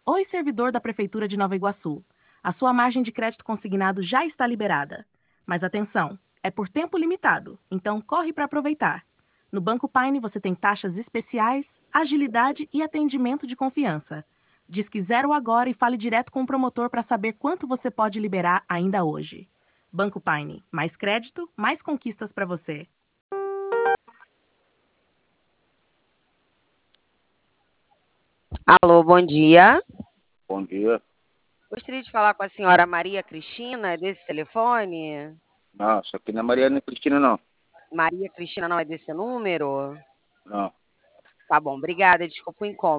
Oi, servidor da Prefeitura de Nova Iguaçu. A sua margem de crédito consignado já está liberada. Mas atenção, é por tempo limitado, então corre para aproveitar. No Banco Paine você tem taxas especiais, agilidade e atendimento de confiança. Disque zero agora e fale direto com o promotor para saber quanto você pode liberar ainda hoje. Banco Paine, mais crédito, mais conquistas para você. Alô, bom dia. Bom dia. Gostaria de falar com a senhora Maria Cristina, é desse telefone? Não, isso aqui não é Mariana Cristina, não. Maria Cristina não é desse número? Não. Tá bom, obrigada, desculpa o incômodo.